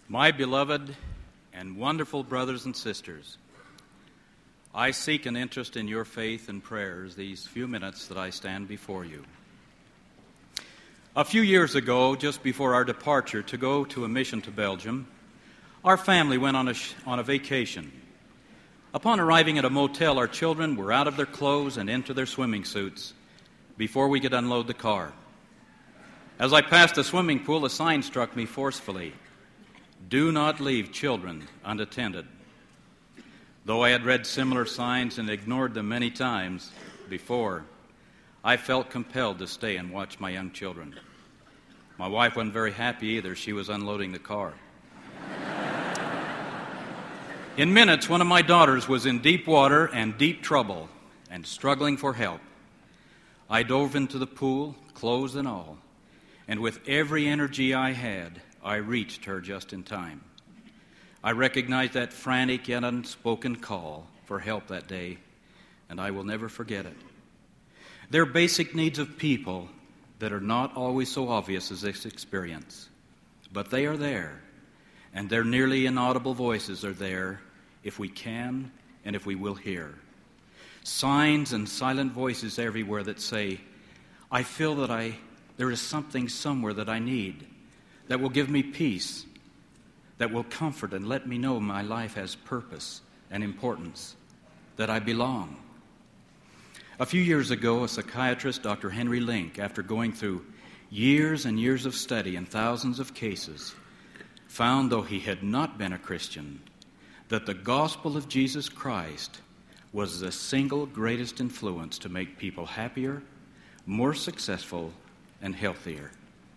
My beloved and wonderful brothers and sisters, I seek an interest in your faith and prayers these few minutes that I stand before you. A few years ago, just before our departure to go to a mission to Belgium, our family went on a vacation. Upon arriving at a motel, our children were out of their clothes and into their swimming suits before we could unload the car. As I passed the swimming pool, a sign struck me forcefully: "Do not leave children unattended." Though I had read similar signs and ignored them many times before, I felt compelled to stay and watch my young children. My wife wasn't very happy either. She was unloading the car. In minutes, one of my daughters was in deep water and deep trouble and struggling for help. I dove into the pool, clothes and all, and with every energy I had, I reached her just in time. I recognized that frantic yet unspoken call for help that day, and I will never forget it. There are basic needs of people that are not always so obvious as this experience, but they are there, and their nearly inaudible voices are there if we can and if we will hear. Signs and silent voices everywhere that say, "I feel that there is something somewhere that I need, that will give me peace, that will comfort and let me know my life has purpose and importance, that I belong." A few years ago, a psychiatrist, Dr. Henry Link, after going through years and years of study and thousands of cases, found, though he had not been a Christian, that the gospel of Jesus Christ was the single greatest influence to make people happier, more successful, and healthier.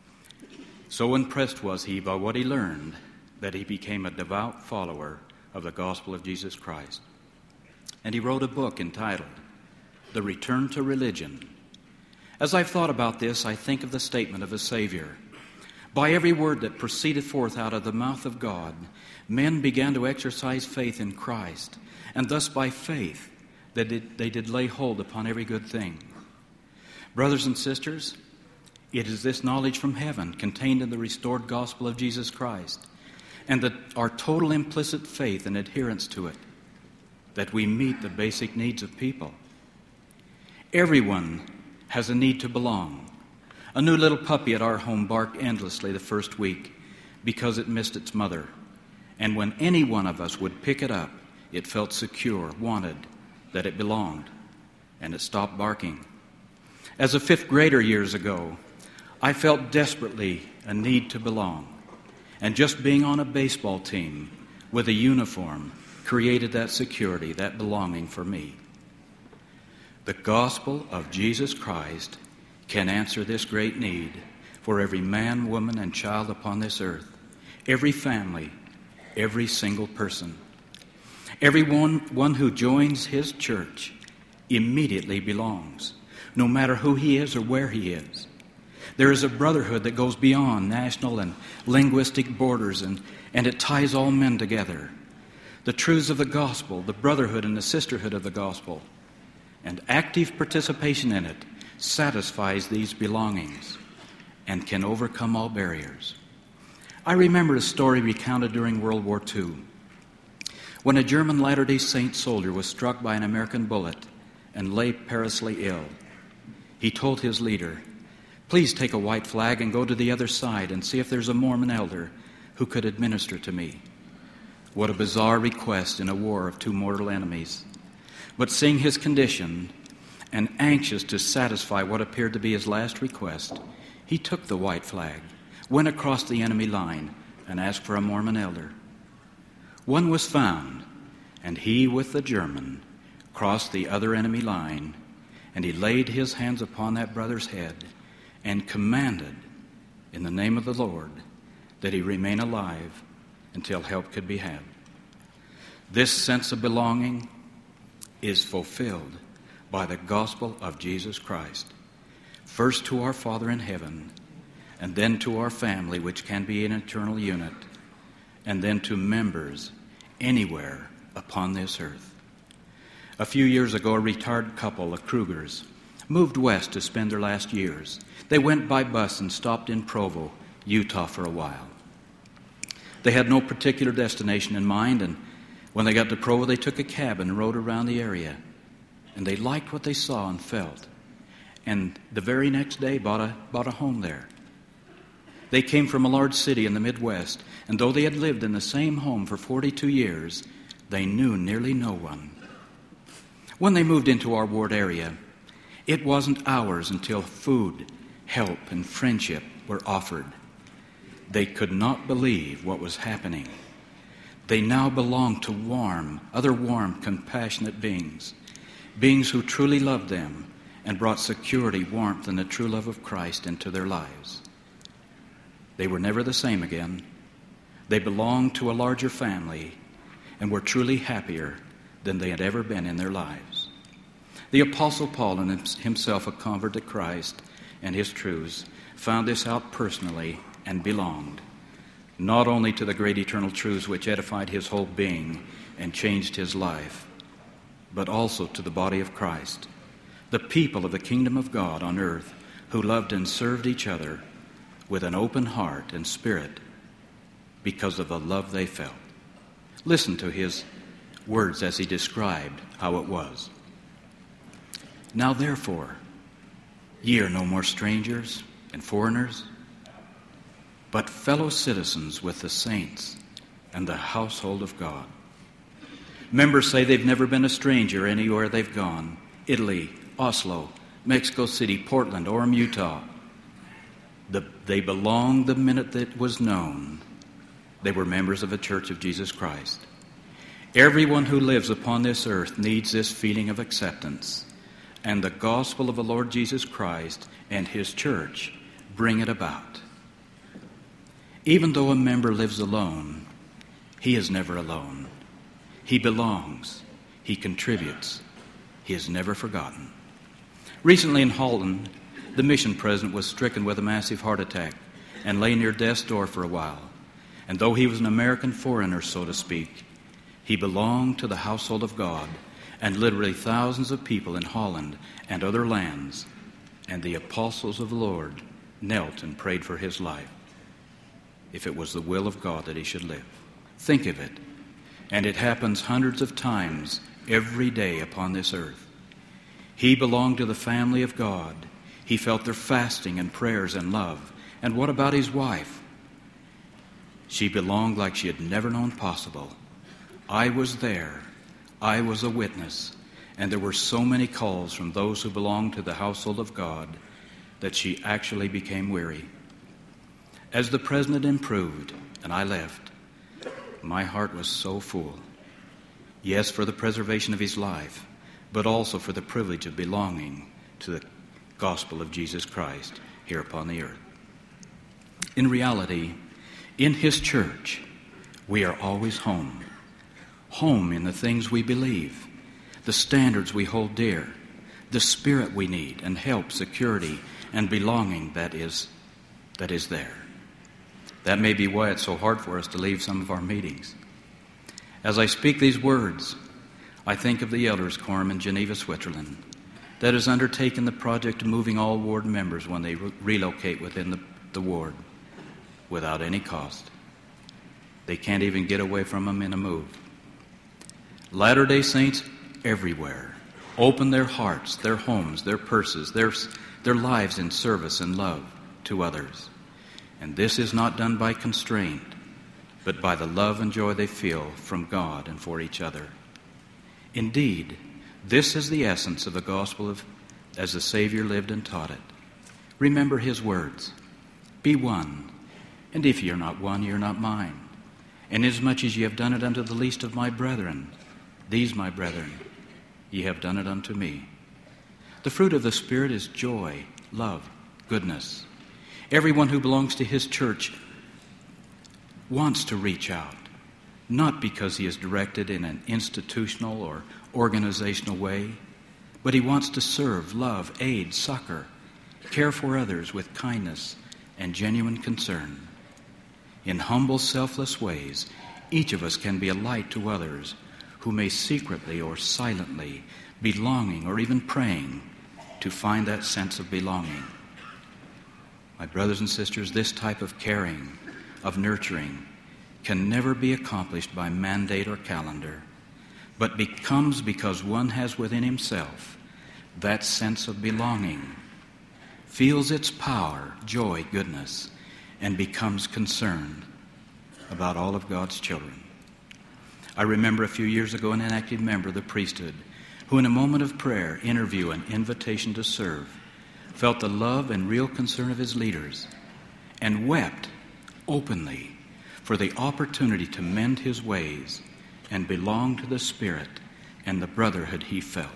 So impressed was he by what he learned that he became a devout follower of the gospel of Jesus Christ. And he wrote a book entitled The Return to Religion. As I've thought about this, I think of the statement of a Savior: "By every word that proceeded forth out of the mouth of God, men began to exercise faith in Christ, and thus by faith they did lay hold upon every good thing." Brothers and sisters, it is this knowledge from heaven contained in the restored gospel of Jesus Christ, and that our total implicit faith and adherence to it, that we meet the basic needs of people. Everyone has a need to belong. A new little puppy at our home barked endlessly the first week because it missed its mother. And when any one of us would pick it up, it felt secure, wanted, that it belonged, and it stopped barking. As a fifth grader years ago, I felt desperately a need to belong. And just being on a baseball team with a uniform created that security, that belonging for me. The gospel of Jesus Christ can answer this great need for every man, woman, and child upon this earth, every family, every single person. Everyone who joins his church immediately belongs, no matter who he is or where he is. There is a brotherhood that goes beyond national and linguistic borders, and it ties all men together. The truths of the gospel, the brotherhood and the sisterhood of the gospel, and active participation in it satisfies these belongings and can overcome all barriers. I remember a story recounted during World War II, when a German Latter-day Saint soldier was struck by an American bullet and lay perilously ill. He told his leader, "Please take a white flag and go to the other side and see if there's a Mormon elder who could administer to me." What a bizarre request in a war of two mortal enemies. But seeing his condition and anxious to satisfy what appeared to be his last request, he took the white flag, went across the enemy line, and asked for a Mormon elder. One was found, and he, with the German, crossed the other enemy line, and he laid his hands upon that brother's head and commanded, in the name of the Lord, that he remain alive until help could be had. This sense of belonging is fulfilled by the gospel of Jesus Christ, first to our Father in heaven, and then to our family, which can be an eternal unit, and then to members anywhere upon this earth. A few years ago, a retired couple, the Krugers, moved west to spend their last years. They went by bus and stopped in Provo, Utah for a while. They had no particular destination in mind, and when they got to Provo, they took a cab and rode around the area. And they liked what they saw and felt. And the very next day bought a home there. They came from a large city in the Midwest, and though they had lived in the same home for 42 years, they knew nearly no one. When they moved into our ward area, it wasn't hours until food, help, and friendship were offered. They could not believe what was happening. They now belonged to other warm, compassionate beings who truly loved them and brought security, warmth, and the true love of Christ into their lives. They were never the same again. They belonged to a larger family and were truly happier than they had ever been in their lives. The Apostle Paul, and himself a convert to Christ and his truths, found this out personally and belonged not only to the great eternal truths which edified his whole being and changed his life, but also to the body of Christ, the people of the kingdom of God on earth who loved and served each other with an open heart and spirit because of the love they felt. Listen to his words as he described how it was. Now therefore, ye are no more strangers and foreigners, but fellow citizens with the saints and the household of God. Members say they've never been a stranger anywhere they've gone. Italy, Oslo, Mexico City, Portland, Orem, Utah. They belonged the minute that it was known they were members of a Church of Jesus Christ. Everyone who lives upon this earth needs this feeling of acceptance, and the gospel of the Lord Jesus Christ and his church bring it about. Even though a member lives alone, he is never alone. He belongs. He contributes. He is never forgotten. Recently in Holland, the mission president was stricken with a massive heart attack and lay near death's door for a while. And though he was an American foreigner, so to speak, he belonged to the household of God, and literally thousands of people in Holland and other lands and the apostles of the Lord knelt and prayed for his life, if it was the will of God that he should live. Think of it. And it happens hundreds of times every day upon this earth. He belonged to the family of God. He felt their fasting and prayers and love. And what about his wife? She belonged like she had never known possible. I was there. I was a witness. And there were so many calls from those who belonged to the household of God that she actually became weary. As the president improved and I left, my heart was so full. Yes, for the preservation of his life, but also for the privilege of belonging to the gospel of Jesus Christ here upon the earth. In reality, in his church, we are always home. Home in the things we believe, the standards we hold dear, the spirit we need, and help, security, and belonging that is there. That may be why it's so hard for us to leave some of our meetings. As I speak these words, I think of the elders' quorum in Geneva, Switzerland, that has undertaken the project of moving all ward members when they relocate within the ward without any cost. They can't even get away from them in a move. Latter-day Saints everywhere open their hearts, their homes, their purses, their lives in service and love to others. And this is not done by constraint, but by the love and joy they feel from God and for each other. Indeed, this is the essence of the gospel as the Savior lived and taught it. Remember his words, be one, and if you're not one, you're not mine. And inasmuch as ye have done it unto the least of my brethren, these my brethren, ye have done it unto me. The fruit of the Spirit is joy, love, goodness. Everyone who belongs to his church wants to reach out, not because he is directed in an institutional or organizational way, but he wants to serve, love, aid, succor, care for others with kindness and genuine concern. In humble, selfless ways, each of us can be a light to others who may secretly or silently be longing or even praying to find that sense of belonging. My brothers and sisters, this type of caring, of nurturing, can never be accomplished by mandate or calendar, but becomes because one has within himself that sense of belonging, feels its power, joy, goodness, and becomes concerned about all of God's children. I remember a few years ago an inactive member of the priesthood who in a moment of prayer, interview, and invitation to serve felt the love and real concern of his leaders and wept openly for the opportunity to mend his ways and belong to the Spirit and the brotherhood he felt.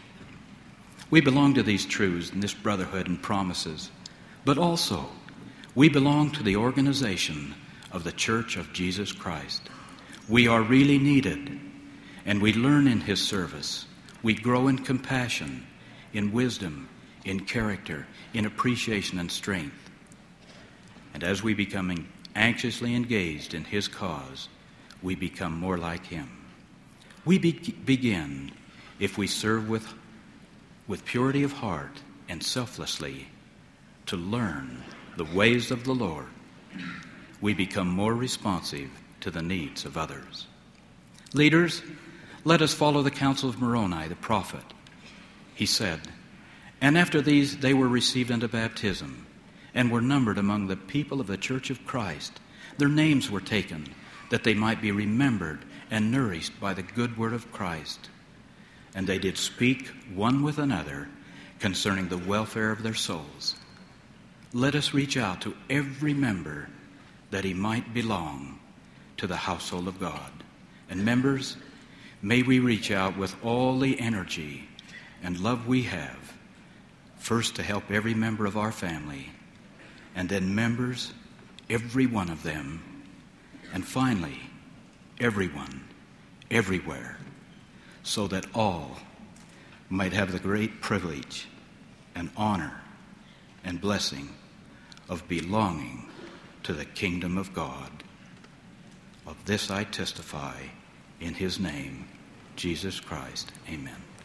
We belong to these truths and this brotherhood and promises, but also we belong to the organization of the Church of Jesus Christ. We are really needed, and we learn in his service. We grow in compassion, in wisdom, in character, in appreciation and strength. And as we become anxiously engaged in his cause, we become more like him. We begin, if we serve with purity of heart and selflessly, to learn the ways of the Lord. We become more responsive to the needs of others. Leaders, let us follow the counsel of Moroni, the prophet. He said, "And after these they were received unto baptism, and were numbered among the people of the church of Christ. Their names were taken, that they might be remembered and nourished by the good word of Christ. And they did speak one with another concerning the welfare of their souls." Let us reach out to every member that he might belong to the household of God. And members, may we reach out with all the energy and love we have, first to help every member of our family, and then members, every one of them, and finally, everyone, everywhere, so that all might have the great privilege and honor and blessing of belonging to the kingdom of God. Of this I testify in his name, Jesus Christ. Amen.